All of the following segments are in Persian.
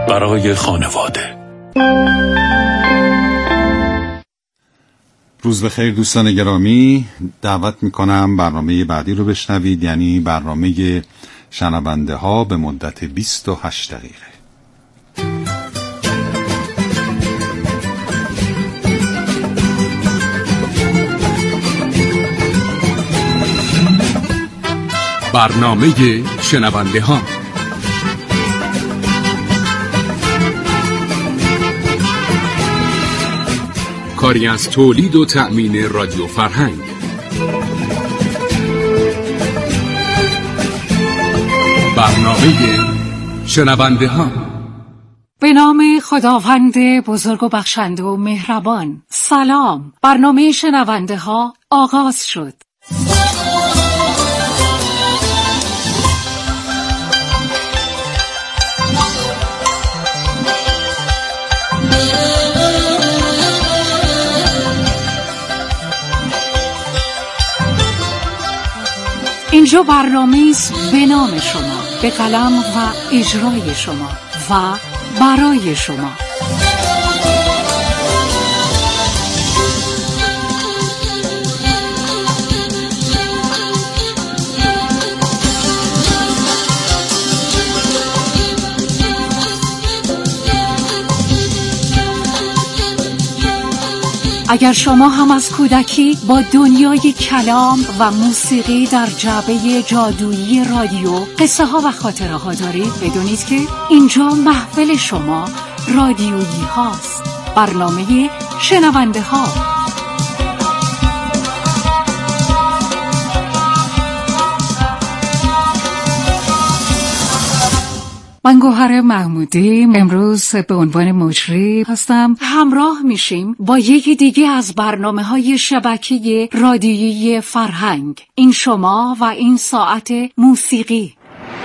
برای خانواده. روز بخیر دوستان گرامی، دعوت میکنم برنامه بعدی رو بشنوید، یعنی برنامه شنونده ها به مدت 28 دقیقه. برنامه شنونده ها. کاری از تولید و تأمین رادیو فرهنگ. برنامه شنونده ها. به نام خداوند بزرگ و بخشنده و مهربان. سلام. برنامه شنونده ها آغاز شد. اینجا برنامه است به نام شما، به قلم و اجرای شما و برای شما. اگر شما هم از کودکی با دنیای کلام و موسیقی در جعبه جادویی رادیو قصه ها و خاطره ها دارید، بدونید که اینجا محفل شما رادیویی هاست. برنامه شنونده ها. من گوهر محمودی امروز به عنوان مجری هستم. همراه میشیم با یکی دیگه از برنامه‌های شبکه رادیویی فرهنگ. این شما و این ساعت موسیقی.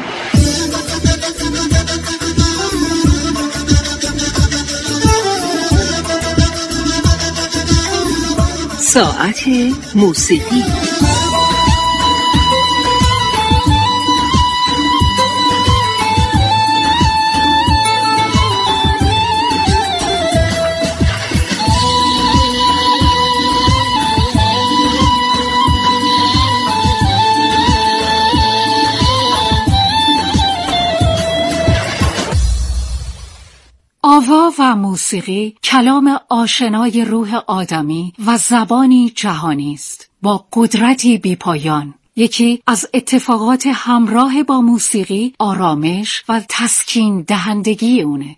ساعت موسیقی. آوا و موسیقی کلام آشنای روح آدمی و زبانی جهانی است با قدرتی بی‌پایان. یکی از اتفاقات همراه با موسیقی آرامش و تسکین دهندگی اونه.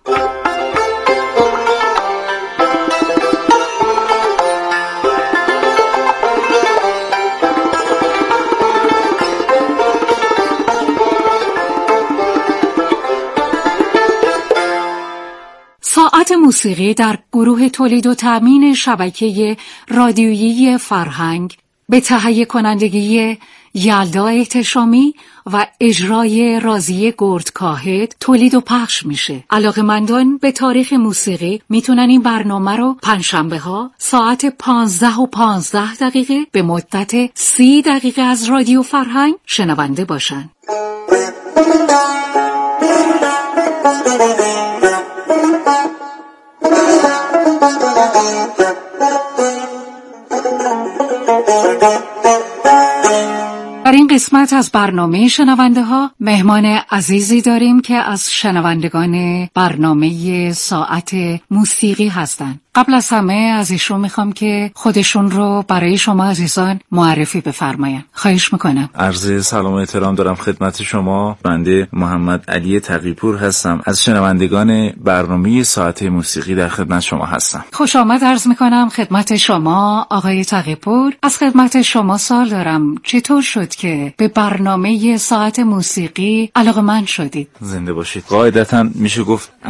ساعت موسیقی در گروه تولید و تأمین شبکه رادیویی فرهنگ به تهیه کنندگی یلدا احتشامی و اجرای رازیه گردکاهد تولید و پخش میشه. علاقه‌مندان به تاریخ موسیقی میتونن این برنامه رو پنجشنبه ها ساعت 15:15 به مدت 30 دقیقه از رادیو فرهنگ شنونده باشن. در این قسمت از برنامه شنونده ها مهمان عزیزی داریم که از شنوندگان برنامه ساعت موسیقی هستند. قبل از همه از ایشون میخوام که خودشون رو برای شما عزیزان معرفی بفرمایند. خواهش میکنم. عرض سلام و احترام دارم خدمت شما. بنده محمد علی تقی‌پور هستم، از شنوندگان برنامه ساعت موسیقی در خدمت شما هستم. خوش آمد عرض میکنم خدمت شما آقای تقی‌پور. از خدمت شما سوال دارم، چطور شد که به برنامه ساعت موسیقی علاقه‌مند شدید؟ زنده باشید. قاعدتاً میشه گفت از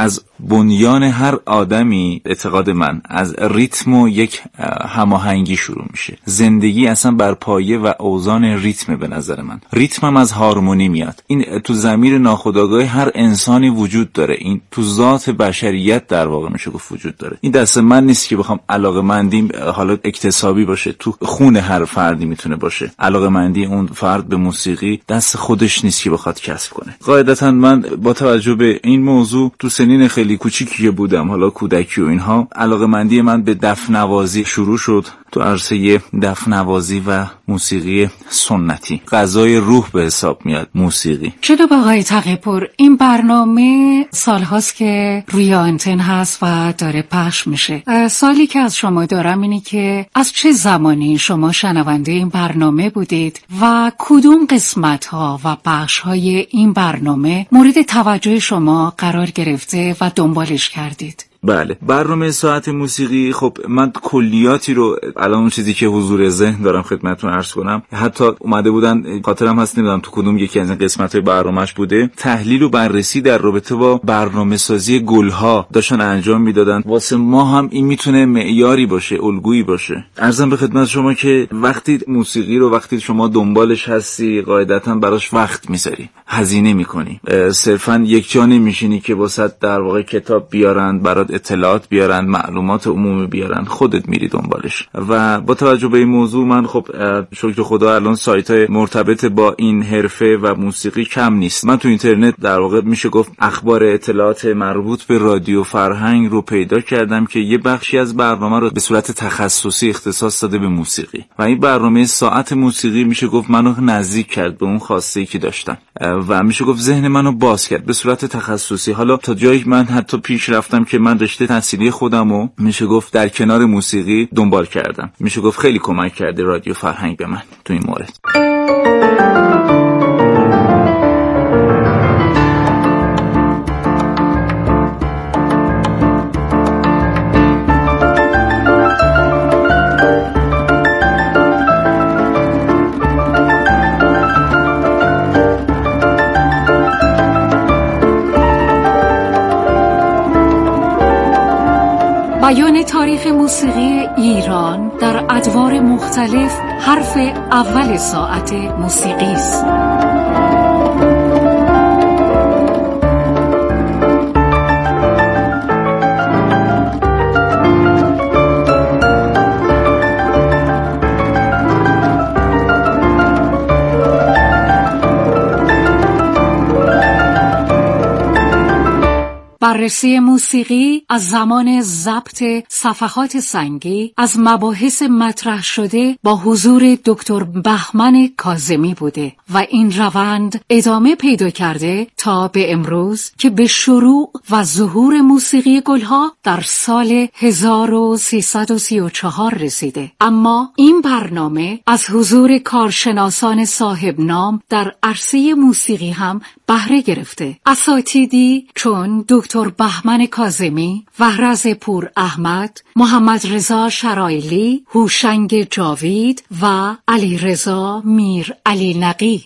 بنیان هر آدمی اعتقاد من از ریتم و یک هماهنگی شروع میشه. زندگی اصلا بر پایه و اوزان ریتم. به نظر من ریتم هم از هارمونی میاد. این تو ضمیر ناخودآگاه هر انسانی وجود داره، این تو ذات بشریت در واقع میشه گفت وجود داره. این دست من نیست که بخوام علاقه‌مندیم حالا اکتسابی باشه، تو خون هر فردی میتونه باشه. علاقه‌مندی اون فرد به موسیقی دست خودش نیست که بخواد کسب کنه. قاعدتا من با توجه به این موضوع تو سنین خیلی کوچیکی بودم، حالا کودکی و اینها، علاقه‌مندی من به دف نوازی شروع شد. تو عرصه دف نوازی و موسیقی سنتی غذای روح به حساب میاد موسیقی. جناب آقای تقی‌پور، این برنامه سالهاست که روی آنتن هست و داره پخش میشه. سوالی که از شما دارم اینه که از چه زمانی شما شنونده این برنامه بودید و کدوم قسمت ها و بخش های این برنامه مورد توجه شما قرار گرفته و دنبالش کردید؟ بله، برنامه ساعت موسیقی، خب من کلیاتی رو الان اون چیزی که حضور ذهن دارم خدمتتون عرض کنم، حتی اومده بودن، خاطرم هست نمیدونم تو کدوم یکی از این قسمت‌های برنامه‌اش بوده، تحلیل و بررسی در رابطه با برنامه‌سازی گل‌ها داشتن انجام میدادن. واسه ما هم این میتونه معیاری باشه، الگویی باشه. عرضم به خدمت شما که وقتی موسیقی رو وقتی شما دنبالش هستی قاعدتاً براش وقت میذاری، هزینه میکنی، صرفاً یک جا نمیشینی که واسه در واقع کتاب بیارن برات اطلاعات بیارن، معلومات عمومی بیارن، خودت میری دنبالش. و با توجه به این موضوع من خب شکر خدا الان سایت‌های مرتبط با این حرفه و موسیقی کم نیست. من تو اینترنت در واقع میشه گفت اخبار اطلاعات مربوط به رادیو فرهنگ رو پیدا کردم که یه بخشی از برنامه رو به صورت تخصصی اختصاص داده به موسیقی و این برنامه ساعت موسیقی میشه گفت منو نزدیک کرد به اون خواسته‌ای که داشتم و میشه گفت ذهن منو باز کرد به صورت تخصصی. حالا تا جایی من حتی پیش رفتم که من رشته تحصیلی خودمو میشه گفت در کنار موسیقی دنبال کردم. میشه گفت خیلی کمک کرده رادیو فرهنگ به من تو این مورد. بیان تاریخ موسیقی ایران در ادوار مختلف حرف اول ساعت موسیقی است. بررسی موسیقی از زمان ضبط صفحات سنگی از مباحث مطرح شده با حضور دکتر بهمن کاظمی بوده و این روند ادامه پیدا کرده تا به امروز که به شروع و ظهور موسیقی گلها در سال 1334 رسیده. اما این برنامه از حضور کارشناسان صاحب نام در عرصه موسیقی هم بهره گرفته. اساتیدی چون دکتر بهمن کاظمی، وهرز پور احمد، محمد رضا شرایلی، هوشنگ جاوید و علی رضا میر علی نقی.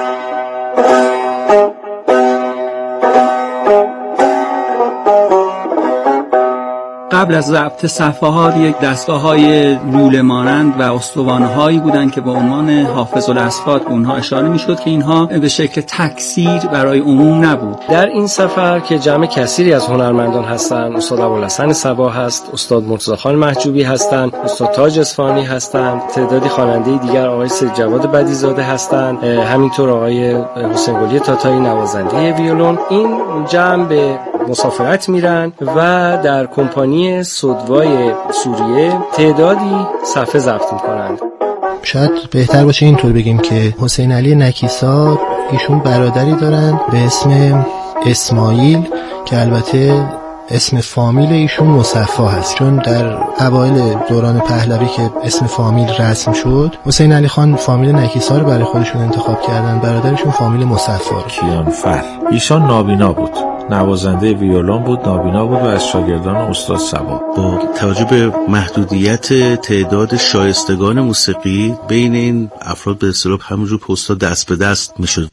قبل از ضبط صفحات یک دستگاه‌های لوله مانند و استوانه‌هایی بودند که با عنوان حافظ الاصوات به اونها اشاره می‌شد که اینها به شکل تکثیر برای عموم نبود. در این سفر که جمع کثیری از هنرمندان هستند، استاد ابوالحسن صبا هست، استاد مرتضی خان محجوبی هستند، استاد تاج اصفهانی هستند، تعدادی خواننده دیگر آقای سید جواد بدیع‌زاده هستند، همینطور آقای حسین گلی تاتاری نوازنده ویولون. این جمع به مسافرت میرن و در کمپانی سودوای سوریه تعدادی صفحه ضبط میکنند. شاید بهتر باشه اینطور بگیم که حسین علی نکیسا ایشون برادری دارن به اسم اسماعیل که البته اسم فامیل ایشون مصفا هست، چون در اوایل دوران پهلوی که اسم فامیل رسم شد حسین علی خان فامیل نکیسا رو برای خودشون انتخاب کردن، برادرشون فامیل مصفا. کیانفر ایشان نابینا بود، نوازنده ویولون بود، نابینا بود و از شاگردان استاد صبا. با توجه به محدودیت تعداد شایستگان موسیقی بین این افراد به اصطلاح همونجور پستا دست به دست میشد.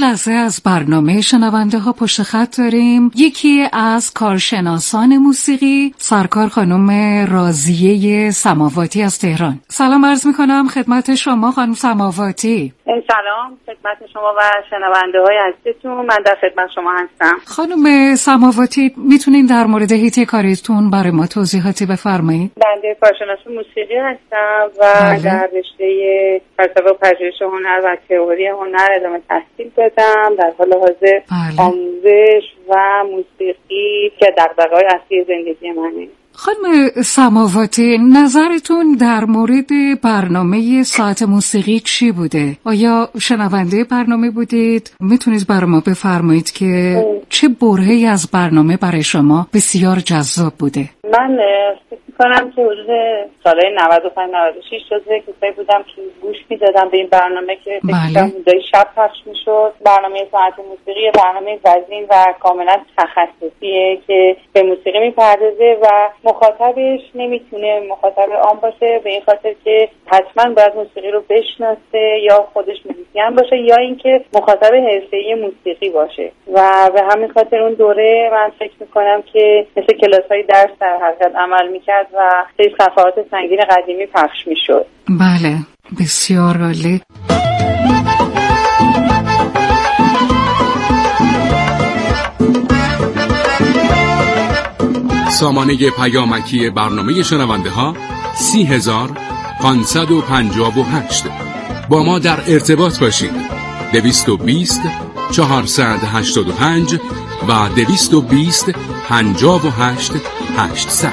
لحظه از برنامه شنونده ها پشت خط داریم یکی از کارشناسان موسیقی، سرکار خانم راضیه سماواتی از تهران. سلام عرض میکنم خدمت شما خانم سماواتی. سلام خدمت شما و شنونده های عزیزتون، من در خدمت شما هستم. خانم سماواتی میتونین در مورد حیطه کاریتون برای ما توضیحاتی بفرمایید؟ بنده کارشناس موسیقی هستم و در رشته فلسفه و پژوهش هنر و تئوری هنر ادامه تحصیل دادم. در حال حاضر آموزش و موسیقی که دغدغه‌های اصلی زندگی منه. خانم سماواتی، نظرتون در مورد برنامه ساعت موسیقی چی بوده؟ آیا شنونده برنامه بودید؟ میتونید برای ما بفرمایید که چه برهه‌ای از برنامه برای شما بسیار جذاب بوده؟ من فکر می‌کنم که حدود سالهای 95-96 جزو کسایی بودم که گوش می‌دادم به این برنامه که فکر شب پخش می‌شد. برنامه ساعت موسیقی برنامه وزین و کاملا تخصصیه که به موسیقی می‌پردازه و مخاطبش نمیتونه مخاطب عام باشه، به این خاطر که حتما باید موسیقی رو بشناسه یا خودش موزیسین باشه یا اینکه مخاطب حرفه‌ای موسیقی باشه و به همین خاطر اون دوره من فکر میکنم که مثل کلاس‌های درس در حقیقت عمل میکرد و سری صفحات سنگین قدیمی پخش میشد. بله، بسیار عالی. سامانه پیامکی برنامه شنونده ها 30558. با ما در ارتباط باشید. 220 485 و 220 58 800.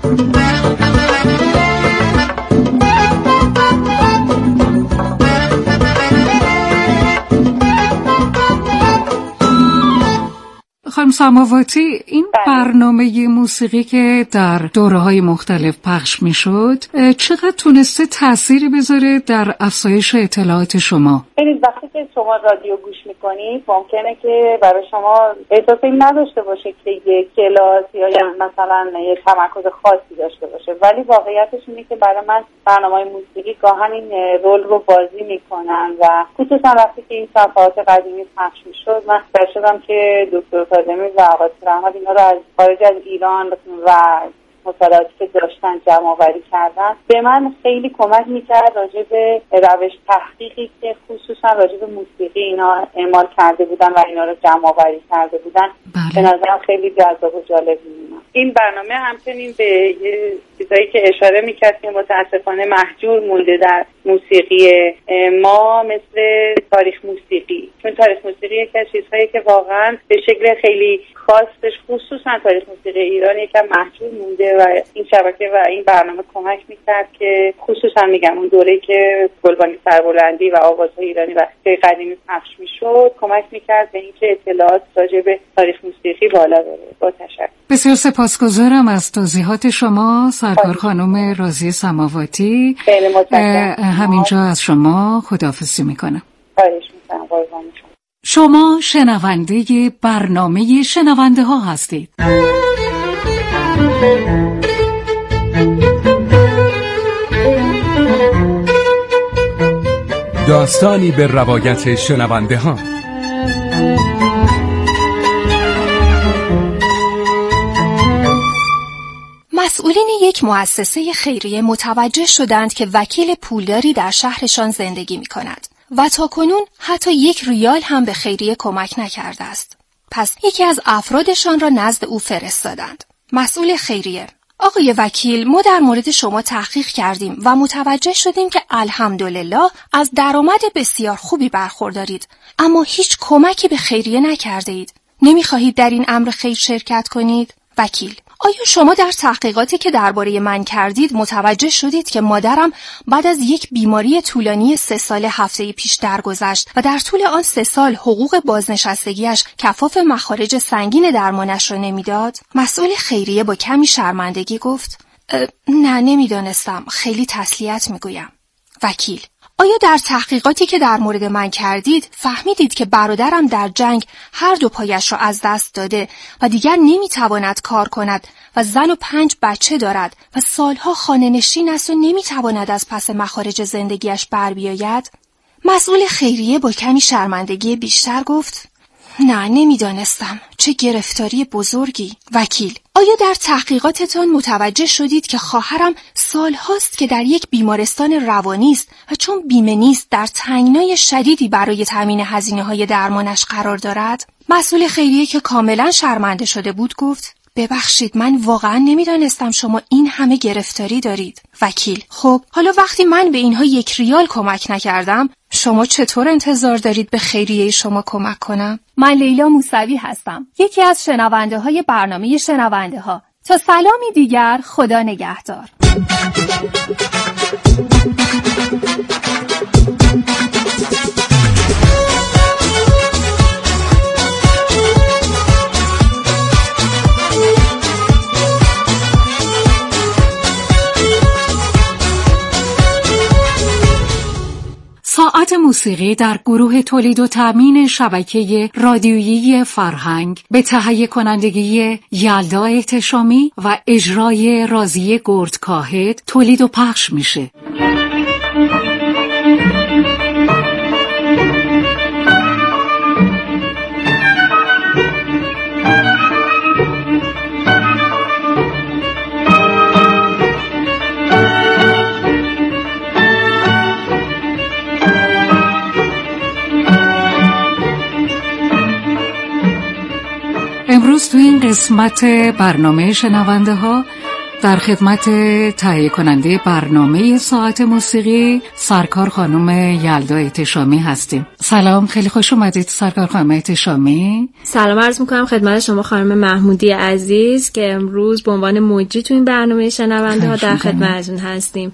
خانم سماواتی، این برنامه موسیقی که در دوره‌های مختلف پخش می‌شد چقدر تونسته تأثیری بذاره در افزایش اطلاعات شما؟ ببینید وقتی که شما رادیو گوش می‌کنید ممکنه که برای شما احساس این نداشته باشه که یک کلاس یا مثلا یک تمرکز خاصی داشته باشه، ولی واقعیتش اینه که برای من برنامه‌های موسیقی گاهن این رول رو بازی می‌کنن و خصوصا وقتی که این صفحات قدیمی پخش می‌شد من احساس شدم که دکتر و آقای رحمت اینا رو از خارج از ایران و مطالعاتی که داشتن جمع آوری کردن به من خیلی کمک میکرد راجع به روش تحقیقی که خصوصا راجع به موسیقی اینا اعمال کرده بودن و اینا رو جمع آوری کرده بودن. به نظرم خیلی جذاب و جالب می‌اومد. این برنامه همچنین به یه چیزایی که اشاره میکرد که متاسفانه مهجور مونده در موسیقی ما، مثل تاریخ موسیقی. چون تاریخ موسیقی یکی از چیزهایی که واقعا به شکل خیلی خاصش خصوصا تاریخ موسیقی ایران یکم مهجور مونده و این شبکه و این برنامه کمک میکرد که خصوصا میگم اون دوره‌ای که گلبانی سربلندی و آوازهای ایرانی و قدیمی پخش میشد کمک میکرد به اینکه اطلاعات راجع به تاریخ موسیقی بالا بره. با تشکر. بسیار سپاسگزارم از توضیحات شما سرکار خانم راضیه سماواتی. خیلی متشکرم. همینجا از شما خداحافظی میکنم. خواهش میکنم. قربان شما شنونده برنامه شنونده ها هستید. داستانی به روایت شنونده ها. مسئولین یک مؤسسه خیریه متوجه شدند که وکیل پولداری در شهرشان زندگی می کند و تاکنون حتی 1 ریال هم به خیریه کمک نکرده است. پس یکی از افرادشان را نزد او فرستادند. مسئول خیریه: آقای وکیل، ما در مورد شما تحقیق کردیم و متوجه شدیم که الحمدلله از درآمد بسیار خوبی برخوردارید، اما هیچ کمکی به خیریه نکرده اید. نمی‌خواهید در این امر خیر شرکت کنید؟ وکیل: آیا شما در تحقیقاتی که درباره من کردید متوجه شدید که مادرم بعد از یک بیماری طولانی 3 سال هفته پیش درگذشت و در طول آن 3 سال حقوق بازنشستگیش کفاف مخارج سنگین درمانش را نمیداد؟ مسئول خیریه با کمی شرمندگی گفت: نه، نمیدانستم. خیلی تسلیت میگویم. وکیل: آیا در تحقیقاتی که در مورد من کردید فهمیدید که برادرم در جنگ هر 2 پایش را از دست داده و دیگر نمیتواند کار کند و زن و 5 بچه دارد و سالها خانه نشین است و نمیتواند از پس مخارج زندگیش بر بیاید؟ مسئول خیریه با کمی شرمندگی بیشتر گفت: نه، نمیدانستم. چه گرفتاری بزرگی. وکیل: آیا در تحقیقاتتان متوجه شدید که خواهرم سالهاست که در یک بیمارستان روانی است و چون بیمه نیست در تنگنای شدیدی برای تامین هزینه‌های درمانش قرار دارد؟ مسئول خیریه که کاملا شرمنده شده بود گفت: ببخشید، من واقعا نمیدانستم شما این همه گرفتاری دارید. وکیل: خب حالا وقتی من به اینها 1 ریال کمک نکردم، شما چطور انتظار دارید به خیریه شما کمک کنم؟ من لیلا موسوی هستم، یکی از شنونده های برنامه شنونده ها. تا سلامی دیگر، خدا نگهدار. ساعت موسیقی در گروه تولید و تامین شبکه رادیویی فرهنگ به تهیه کنندگی یلدا احتشامی و اجرای رازی گردکاهد تولید و پخش میشه. امروز تو این قسمت برنامه شنونده ها در خدمت تهیه کننده برنامه ساعت موسیقی سرکار خانم یلدا احتشامی هستیم. سلام، خیلی خوش اومدید سرکار خانم احتشامی. سلام عرض میکنم خدمت شما خانم محمودی عزیز که امروز به عنوان مجری تو این برنامه شنونده ها در خدمتتون هستیم.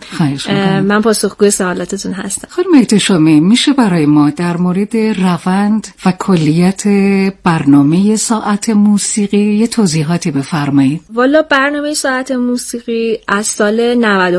من پاسخگوی سوالاتتون هستم. خانم احتشامی، میشه برای ما در مورد روند و کلیت برنامه ساعت موسیقی یه توضیحاتی بفرمایید؟ والا برنامه ساعت موسیقی از سال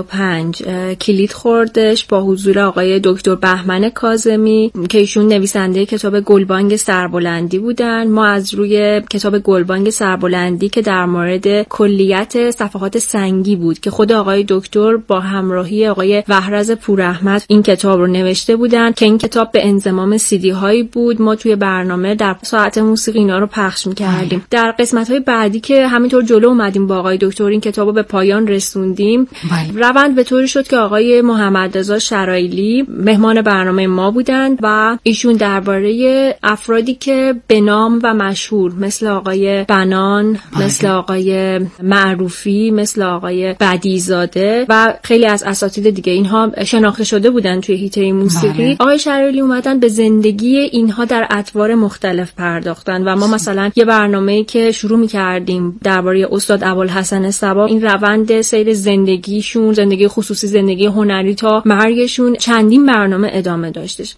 95 کلید خوردش با حضور آقای دکتر بهمن کاظمی که ایشون نویسنده کتاب گلبانگ سربلندی بودن. ما از روی کتاب گلبانگ سربلندی که در مورد کلیت صفحات سنگی بود که خود آقای دکتر با همراهی آقای وحرز پوراحمد این کتاب رو نوشته بودن که این کتاب به انضمام CD هایی بود، ما توی برنامه در ساعت موسیقی اینا رو پخش می‌کردیم. در قسمت‌های بعدی که همینطور جلو اومدیم با آقای دکتر این کتابو به پایان رسوندیم، روند به طوری شد که آقای محمد رضا شرایلی مهمان برنامه ما بودند و ایشون درباره افرادی که به نام و مشهور مثل آقای بنان، مثل آقای معروفی، مثل آقای بدیزاده و خیلی از اساتید دیگه اینها شناخته شده بودن توی حیطه موسیقی، آقای شرایلی اومدن به زندگی اینها در ادوار مختلف پرداختن و ما مثلا یه برنامه‌ای که شروع می‌کردیم درباره استاد ابوالحسن صبا، این روند سیر زندگیشون، زندگی خصوصی، زندگی هنری تا مرگشون چندین برنامه ادامه داشتش.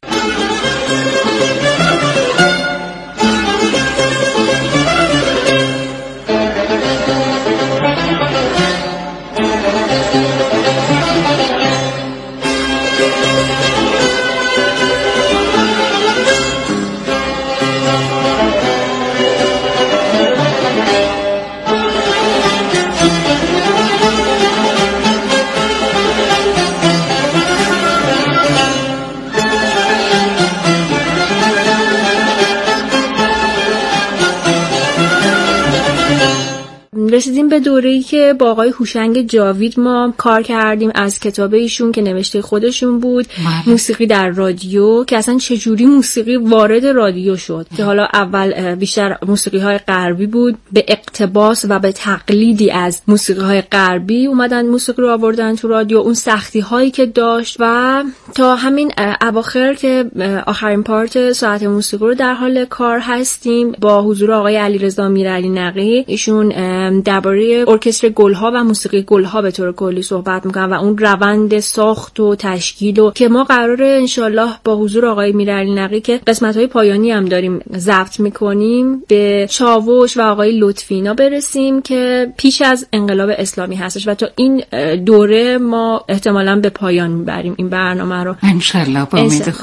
رسیدیم به دوره‌ای که با آقای هوشنگ جاوید ما کار کردیم از کتاب ایشون که نوشته خودشون بود، موسیقی در رادیو، که اصلا چجوری موسیقی وارد رادیو شد که حالا اول بیشتر موسیقی‌های غربی بود، به اقتباس و به تقلیدی از موسیقی‌های غربی اومدن موسیقی رو آوردن تو رادیو، اون سختی‌هایی که داشت و تا همین اواخر که آخرین پارت ساعت موسیقی رو در حال کار هستیم با حضور آقای علیرضا میرعلی نقی. ایشون درباره ارکستر گلها و موسیقی گلها به طور کلی صحبت میکنن و اون روند ساخت و تشکیل و که ما قراره انشالله با حضور آقای میرعلی نقی که قسمت‌های پایانی هم داریم ضبط میکنیم به چاوش و آقای لطفینا برسیم که پیش از انقلاب اسلامی هستش و تا این دوره ما احتمالاً به پایان میبریم این برنامه رو انشالله با امید خدا.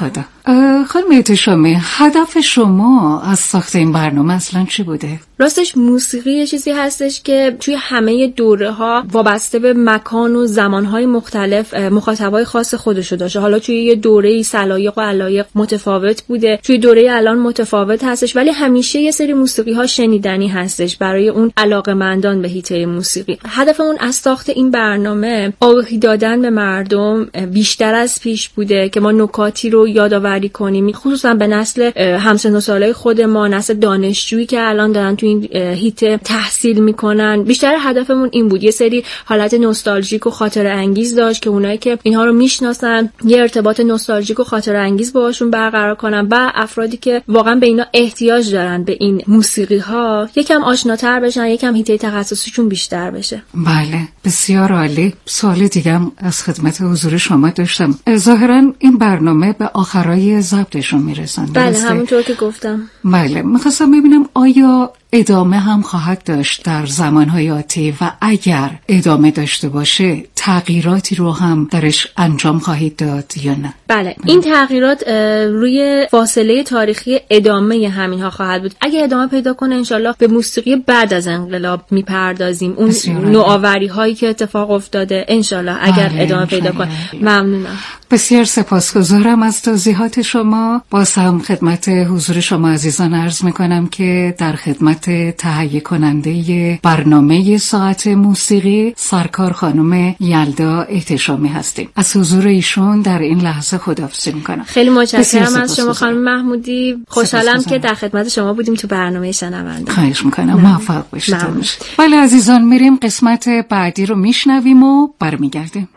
خانم احتشامی، هدف شما از ساخت این برنامه اصلا چی بوده؟ راستش موسیقی یه چیزی هستش که توی همه دوره ها وابسته به مکان و زمانهای مختلف مخاطبای خاص خودشو داشته. حالا توی یه دوره سلایق و علایق متفاوت بوده، توی دوره الان متفاوت هستش، ولی همیشه یه سری موسیقی ها شنیدنی هستش برای اون علاقه‌مندان به حیطه موسیقی. هدفمون از ساخت این برنامه آگاهی دادن به مردم بیشتر از پیش بوده که ما نکاتی رو یادآوری کنیم، خصوصا به نسل همسن و سالای خود ما، نسل دانشجویی که الان دارن تو این هیته تحصیل میکنن. بیشتر هدفمون این بود، یه سری حالت نوستالژیک و خاطره انگیز داشت که اونایی که اینها رو میشناسن یه ارتباط نوستالژیک و خاطره انگیز باهاشون برقرار کنن و افرادی که واقعا به اینا احتیاج دارن، به این موسیقی ها، یکم آشناتر بشن، یکم هیته تخصصیشون بیشتر بشه. بله، بسیار عالی. سوال دیگم از خدمت حضور شما داشتم. ظاهرا این برنامه به آخرای ضبطشون میرسن. بله، همونطور که گفتم. بله، میخواستم ببینم آیا ادامه هم خواهد داشت در زمانهای آتی و اگر ادامه داشته باشه تغییراتی رو هم درش انجام خواهید داد یا نه؟ بله، این تغییرات روی فاصله تاریخی ادامه همینها خواهد بود. اگه ادامه پیدا کنه انشالله به موسیقی بعد از انقلاب میپردازیم، اون نوآوری هایی که اتفاق افتاده انشالله اگر ادامه پیدا کنه. ممنونم. بسیار سپاسگزارم از توضیحات شما. باز هم خدمت حضور شما عزیزان عرض میکنم که در خدمت تهیه کننده برنامه ساعت موسیقی سرکار خانم یلدا احتشامی هستیم. از حضور ایشون در این لحظه خداحافظی میکنم. خیلی متشکرم از شما خانم محمودی. خوشحالم که در خدمت شما بودیم تو برنامه شنونده. خواهش میکنم. موفق باشید. بله عزیزان، میریم قسمت بعدی رو میشنویم و برمیگردیم.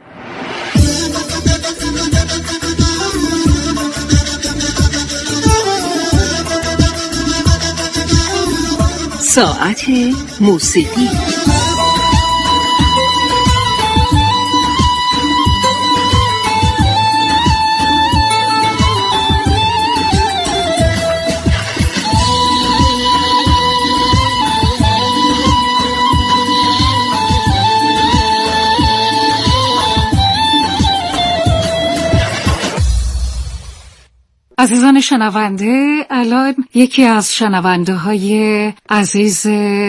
ساعت موسیقی. عزیزان شنونده، الان یکی از شنونده های عزیز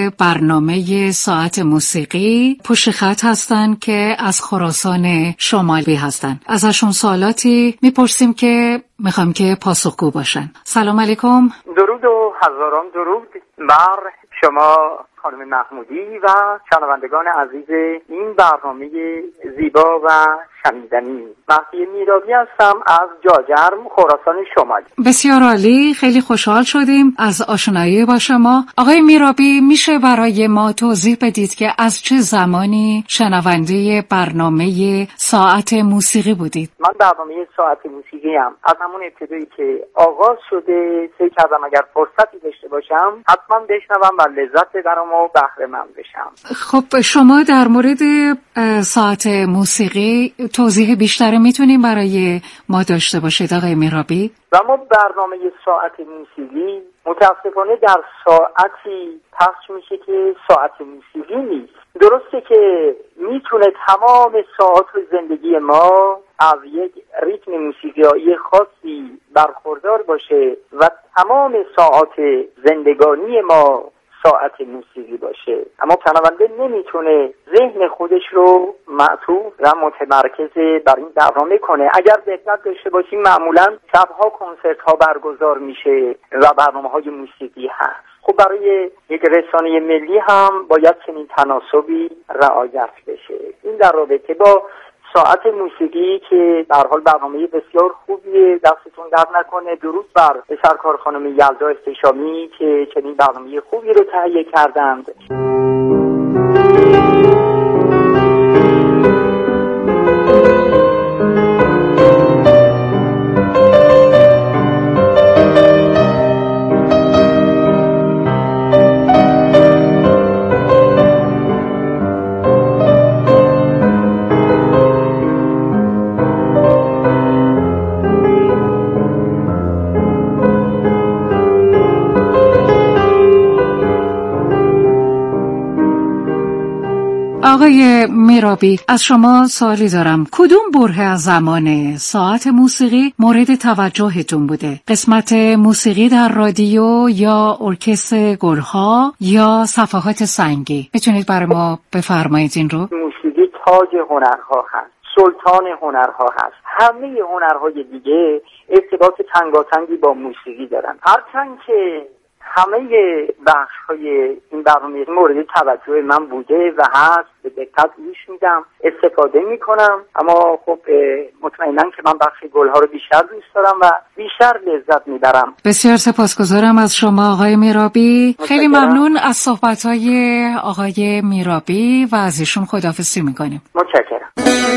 برنامه ساعت موسیقی پشت خط هستن که از خراسان شمالی هستن. ازشون سوالاتی میپرسیم که میخوام که پاسخگو باشن. سلام علیکم. درود و هزاران درود بر شما خانم محمودی و شنوندگان عزیز این برنامه زیبا و شنیدنی. مهدی میرابی هستم از جاجرم، خراسان شمالی. بسیار عالی، خیلی خوشحال شدیم از آشنایی با شما. آقای میرابی، میشه برای ما توضیح بدید که از چه زمانی شنونده برنامه ساعت موسیقی بودید؟ من برنامه ساعت موسیقی هم از همون ابتدایی که آغاز شده فکر کردم اگر فرصتی داشته باشم حتما بشنوم و لذت ببرم و بهره مند بشم. خب شما در مورد ساعت موسیقی توضیح بیشتری میتونیم برای ما داشته باشید آقای میرابی؟ و ما برنامه ساعت موسیقی متاسفانه در ساعتی پخش میشه که ساعت موسیقی نیست. درسته که میتونه تمام ساعات زندگی ما از یک ریتم موسیقایی خاصی برخوردار باشه و تمام ساعات زندگانی ما ساعت موسیقی باشه، اما شنونده نمیتونه ذهن خودش رو معطوف و متمرکز بر این برنامه کنه. اگر دقت داشته باشیم معمولا شبها کنسرت ها برگزار میشه و برنامه‌های موسیقی هست. خب برای یک رسانه ملی هم باید چنین تناسبی رعایت بشه. این در رابطه با ساعت موسیقی که در حال برنامه بسیار خوبیه، دستتون درد نکنه. درود بر سرکار خانم یلدا احتشامی که چنین برنامه خوبی رو تهیه کردند. آقای میرابی، از شما سوالی دارم. کدوم بره از زمان ساعت موسیقی مورد توجهتون بوده؟ قسمت موسیقی در رادیو یا ارکستر گلها یا صفحات سنگی؟ میتونید برای ما بفرمایید این رو؟ موسیقی تاج هنرها هست، سلطان هنرها هست. همه هنرهای دیگه ارتباط تنگاتنگی با موسیقی دارن، هرچند که همه بخش‌های این برنامه مورد توجه من بوده و هست، به دقت گوش میدم، استفاده میکنم، اما خب مطمئناً که من بخش گلها رو بیشتر دوست دارم و بیشتر لذت میبرم. بسیار سپاسگزارم از شما آقای میرابی. خیلی ممنون از صحبت‌های آقای میرابی و از ایشون خداحافظی میکنیم. متشکرم.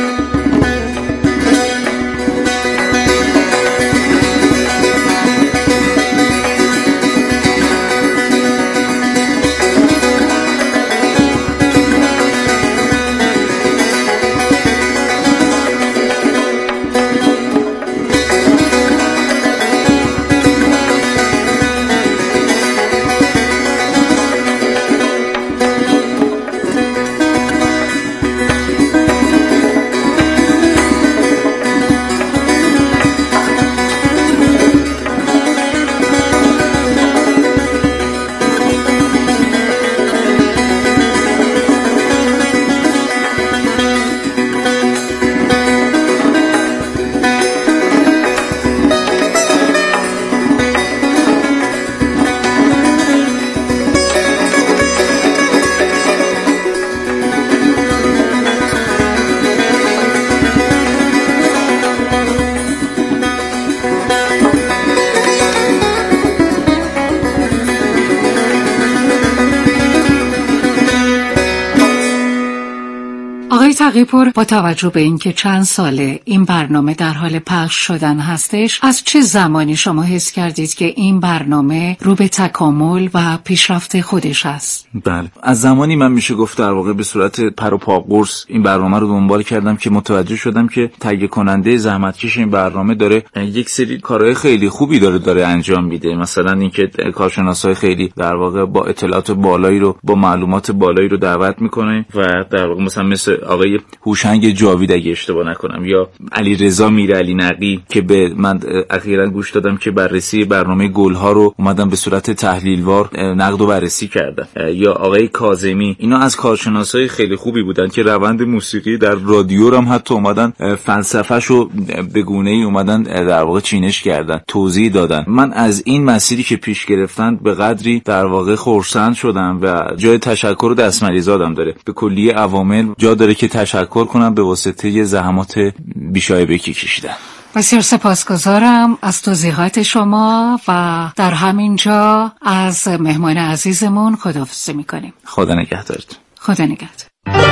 تقی‌پور، با توجه به اینکه چند ساله این برنامه در حال پخش شدن هستش، از چه زمانی شما حس کردید که این برنامه رو به تکامل و پیشرفت خودش هست؟ بله، از زمانی من میشه گفت در واقع به صورت پر و پا قرص این برنامه رو دنبال کردم که متوجه شدم که تهیه کننده زحمتکش این برنامه داره یک سری کارهای خیلی خوبی داره انجام میده. مثلا اینکه کارشناسای خیلی در واقع با اطلاعات بالایی رو، با معلومات بالایی رو دعوت میکنه و در واقع مثل آقای هوشنگ جاوید اگه اشتباه نکنم یا علیرضا میرعلی نقی که به من اخیراً گوش دادم که بررسی برنامه گلها رو اومدن به صورت تحلیلوار نقد و بررسی کردن، یا آقای کاظمی، اینا از کارشناسای خیلی خوبی بودن که روند موسیقی در رادیو هم حتی اومدن فلسفه‌شو به گونه‌ای اومدن در واقع چینش کردن، توضیح دادن. من از این مسیری که پیش گرفتن به قدری در واقع خرسند شدم و جای تشکر و دستمریزادم داره. به کلیه عوامل جا داره که تشکر کنم به واسطه زحمات بیشایبه که کشیدن. بسیار سپاسگزارم از توضیحات شما و در همین جا از مهمان عزیزمون خداحافظی میکنیم. خدا نگهدارت. خدا نگهدار.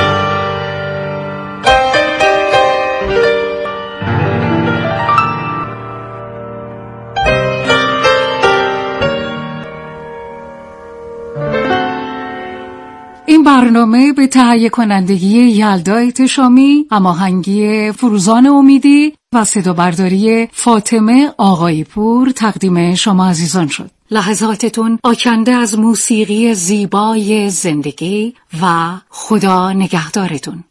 این برنامه به تهیه کنندگی یلدا احتشامی، هماهنگی فروزان امیدی و صدا برداری فاطمه آقایی پور تقدیم شما عزیزان شد. لحظاتتون آکنده از موسیقی زیبای زندگی و خدا نگهدارتون.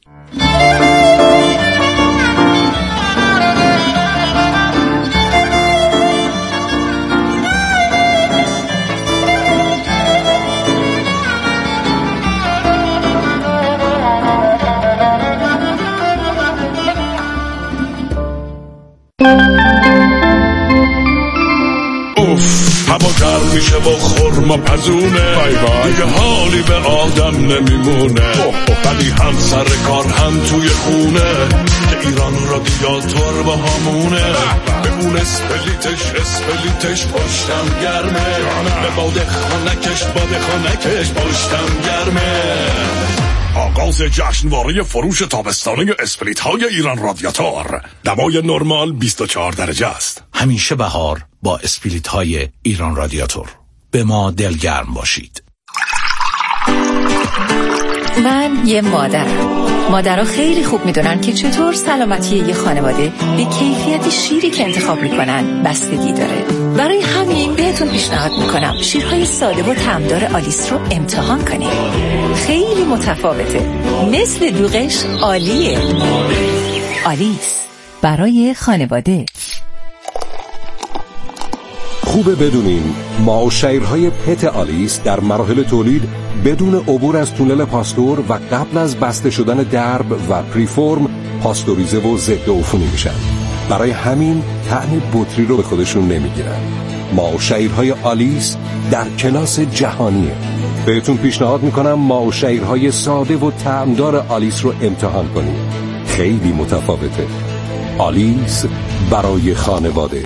هوا گرم میشه با خرما پزونه، دیگه حالی به آدم نمیمونه، ولی هم سر کار هم توی خونه که ایران رادیاتور با همونه. به اون اسپلیتش پشتم گرمه، به باده خانکش پشتم گرمه. آغاز جشنواره فروش تابستانه اسپلیت های ایران رادیاتور. دمای نرمال 24 درجه است. همیشه بهار با اسپلیت های ایران رادیاتور. به ما دلگرم باشید. من یه مادرها خیلی خوب میدونن که چطور سلامتی یه خانواده به کیفیت شیری که انتخاب میکنن بستگی داره. برای همین بهتون پیشنهاد میکنم شیرهای ساده و طعمدار آلیس رو امتحان کنید. خیلی متفاوته، مثل دوغش عالیه. آلیس برای خانواده. خوبه بدونین ماوشیرهای پت آلیس در مراحل تولید بدون عبور از تونل پاستور و قبل از بسته شدن درب و پریفورم پاستوریزه و ضد عفونی میشن. برای همین طعم بطری رو به خودشون نمیگیرن. ماوشیرهای آلیس در کلاس جهانیه. بهتون پیشنهاد میکنم ماوشیرهای ساده و طعمدار آلیس رو امتحان کنید. خیلی متفاوته. آلیس برای خانواده.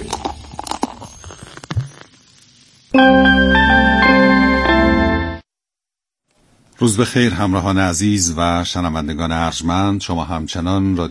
روز بخیر همراهان عزیز و شنوندگان ارجمند. شما همچنان رادیو